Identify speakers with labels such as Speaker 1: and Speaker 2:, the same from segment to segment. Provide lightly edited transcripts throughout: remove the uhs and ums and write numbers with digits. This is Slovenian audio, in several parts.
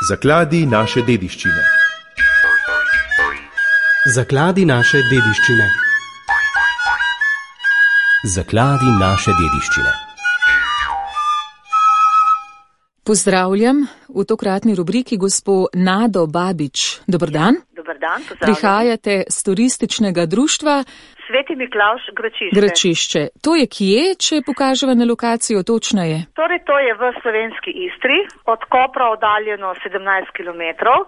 Speaker 1: Zakladi naše dediščine.
Speaker 2: Zakladi naše dediščine.
Speaker 3: Zakladi naše dediščine.
Speaker 4: Pozdravljam v tokratni rubriki gospo Nado Babič. Dober dan.
Speaker 5: Dober dan, pozdravljam.
Speaker 4: Prihajate z turističnega društva
Speaker 5: Sveti Miklavž, Gračišče.
Speaker 4: Gračišče. To je kje, če pokaževa na lokacijo točneje?
Speaker 5: Torej, to je v slovenski Istri, od Kopra oddaljeno 17 km,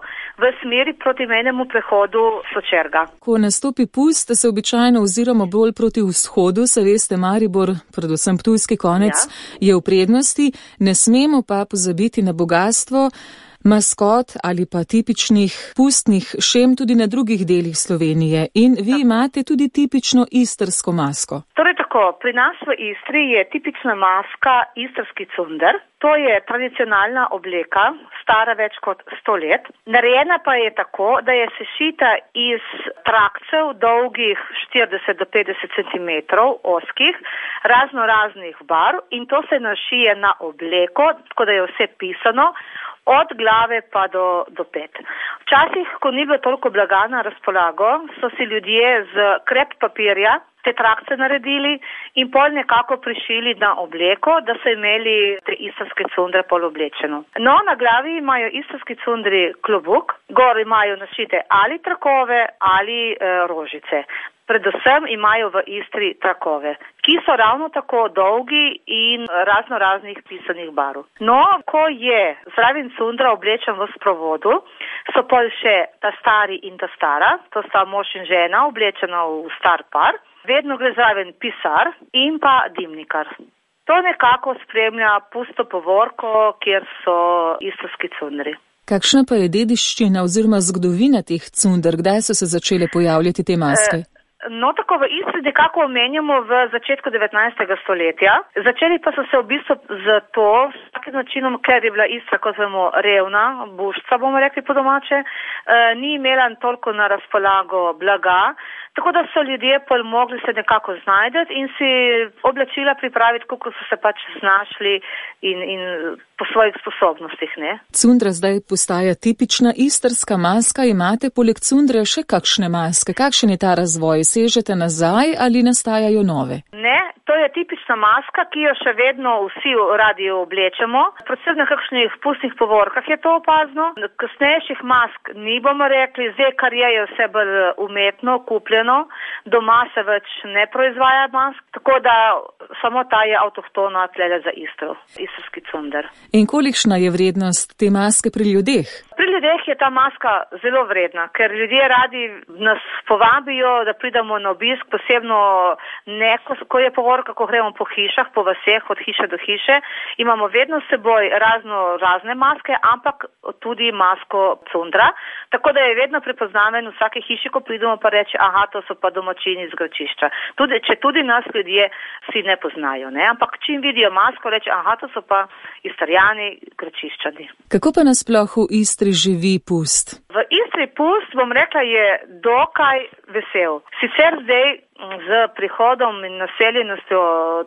Speaker 5: v smeri proti mejnemu prehodu Sočerga.
Speaker 4: Ko nastopi pust, se običajno oziramo bolj proti vzhodu, se veste, Maribor, predvsem Ptujski konec, je v prednosti, ne smemo pa pozabiti na bogatstvo maskot ali pa tipičnih pustnih šem tudi na drugih delih Slovenije. In vi imate tudi tipično istrsko masko.
Speaker 5: Torej tako, pri nas v Istri je tipična maska istrski cunder. To je tradicionalna obleka, stara več kot 100 let. Narejena pa je tako, da je sešita iz trakcev dolgih 40 do 50 cm, ozkih, raznoraznih barv, in to se našije na obleko, tako da je vse pisano, od glave pa do pet. Včasih, ko ni bilo toliko blaga na razpolago, so si ljudje z krep papirja te trakce naredili in pol nekako prišili na obleko, da so imeli te istrske cundre pol oblečeno. No, na glavi imajo istrski cundri klobuk, gor imajo našite ali trakove ali rožice. Predvsem imajo v Istri trakove, ki so ravno tako dolgi in raznoraznih pisanih barv. No, ko je zraven cundra oblečen v sprovodu, so pol še ta stari in ta stara, to sta mož in žena oblečena v star par, vedno gre zraven pisar in pa dimnikar. To nekako spremlja pusto povorko, kjer so istrski cundri.
Speaker 4: Kakšna pa je dediščina oziroma zgodovina teh cunder? Kdaj so se začele pojavljati te maske?
Speaker 5: No, tako v Istri nekako omenjamo v začetku 19. stoletja. Začeli pa so se v bistvu z takim načinom, ker je bila Istra, kot vemo, revna, bušca, bomo rekli po domače, ni imela toliko na razpolago blaga, tako da so ljudje pol mogli se nekako znajdeti in si oblačila pripraviti, kako so se pač znašli in po svojih sposobnostih, ne.
Speaker 4: Cundra zdaj postaja tipična istrska maska. Imate poleg cundre še kakšne maske? Kakšen je ta razvoj? Sežete nazaj ali nastajajo nove?
Speaker 5: Ne, to je tipična maska, ki jo še vedno vsi radi oblečemo. Predvsem na kakšnih pustnih povorkah je to opazno. Kasnejših mask ni, bomo rekli, zdaj kar je vse bolj umetno, kupljeno. Doma se več ne proizvaja mask, tako da samo ta je avtohtona tlele za Istro, istrski cunder.
Speaker 4: In kolikšna je vrednost te maske pri ljudeh?
Speaker 5: Pri ljudeh je ta maska zelo vredna, ker ljudje radi nas povabijo, da pridemo na obisk, posebno ne, ko je povorka, ko gremo po hišah, po vaseh, od hiše do hiše. Imamo vedno s seboj razne maske, ampak tudi masko cundra, tako da je vedno prepoznaven v vsake hiši, ko pridemo pa reči, aha, to so pa domačini iz Gračišča. Tudi nas ljudje si ne poznajo, ne? Ampak čim vidijo masko, reči, aha, to so pa Istrjani, Gračiščani.
Speaker 4: Kako pa nasploh v Istri živi pust?
Speaker 5: V Istri pust, bom rekla, je dokaj vesel. Sicer zdaj z prihodom in naseljenostjo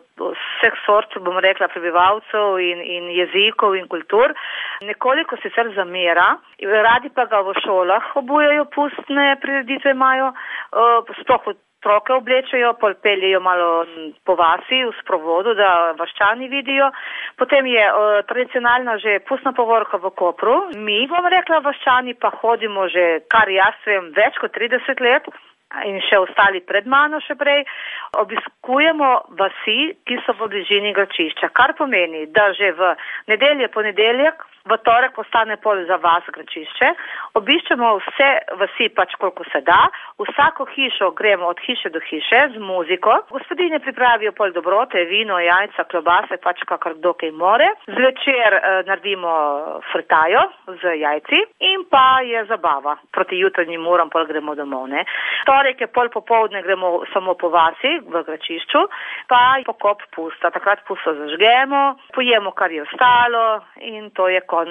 Speaker 5: vseh sort, bom rekla, prebivalcev in jezikov in kultur, nekoliko sicer zamera, radi pa ga v šolah obujajo, pustne prireditve imajo, sploh otroke oblečejo, peljejo malo po vasi v sprovodu, da vaščani vidijo. Potem je tradicionalna že pustna povorka v Kopru. Mi, bom rekla, vaščani pa hodimo že, kar jaz vem, več kot 30 let in še ostali pred mano še prej, obiskujemo vasi, ki so v bližini Gračišča, kar pomeni, da že v nedeljo, ponedeljek, v torek ostane pol za vas Gračišče, obiščemo vse vasi pač koliko se da, vsako hišo gremo od hiše do hiše z muziko, gospodinje pripravijo pol dobrote, vino, jajca, klobase, pač kakor kdo kaj more, zvečer naredimo frtajo z jajci in pa je zabava, proti jutranjim uram pol gremo domov, ne. Torek je pol popoldne gremo samo po vasi v Gračišču, pa pokop pusta, takrat pusto zažgemo, pojemo kar je ostalo in to je konec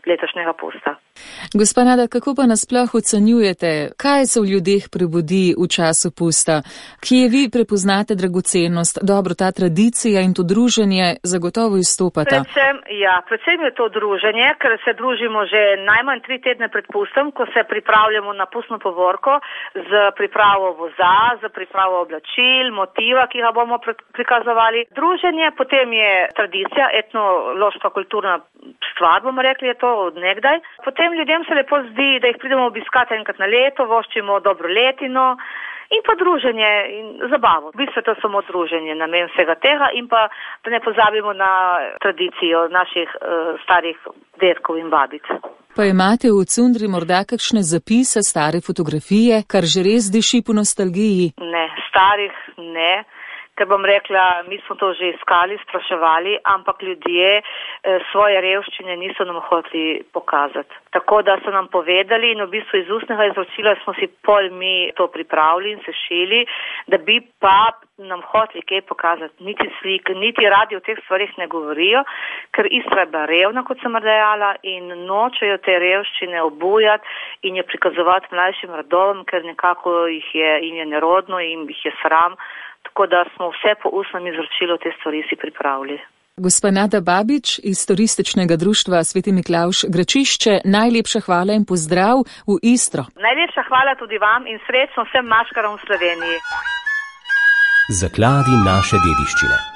Speaker 5: letošnjega pusta.
Speaker 4: Gospa Nada, kako pa nasploh ocenjujete, kaj se v ljudeh prebudi v času pusta? Kje vi prepoznate dragocenost? Dobro, ta tradicija in to druženje zagotovo izstopata.
Speaker 5: Predvsem je to druženje, ker se družimo že najmanj 3 tedne pred pustom, ko se pripravljamo na pustno povorko z pripravo voza, z pripravo oblačil, motiva, ki ga bomo prikazovali. Druženje, potem je tradicija, etnološka kulturna stvar, bomo rekli, je to od nekdaj. Potem ljudem se lepo zdi, da jih pridemo obiskati enkrat na leto, voščimo dobro letino in pa druženje in zabavo. V bistvu je to samo druženje, namen vsega tega in pa, da ne pozabimo na tradicijo naših starih dedkov in babic.
Speaker 4: Pa imate v cundri morda kakšne zapise, stare fotografije, kar že res diši po nostalgiji?
Speaker 5: Ne, starih ne. Ker bom rekla, mi smo to že iskali, spraševali, ampak ljudje svoje revščine niso nam hoteli pokazati. Tako da so nam povedali in v bistvu iz ustnega izročila smo si pol mi to pripravili in se šili, da bi pa nam hoteli kaj pokazati. Niti slik, niti radi o teh stvarih ne govorijo, ker Istra je bila revna, kot sem dejala, in nočejo te revščine obujati in jo prikazovati mlajšim rodovom, ker nekako jim je nerodno in jih je sram. Tako da smo vse po ustnem izročilu te stvari si pripravili.
Speaker 4: Gospa Nada Babič iz Turističnega društva Sveti Miklavž Gračišče, najlepša hvala in pozdrav v Istro.
Speaker 5: Najlepša hvala tudi vam in srečno vsem maškarom v Sloveniji.
Speaker 3: Zakladi naše dediščine.